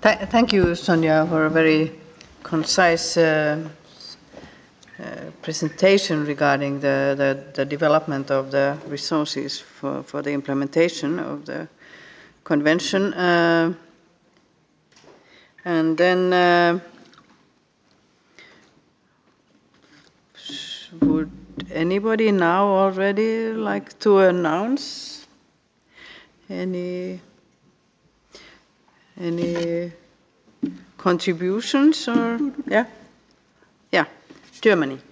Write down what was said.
Thank you, Sonja, for a very concise presentation regarding the development of the resources for the implementation of the convention. And then would anybody now already like to announce any contributions or yeah, Germany.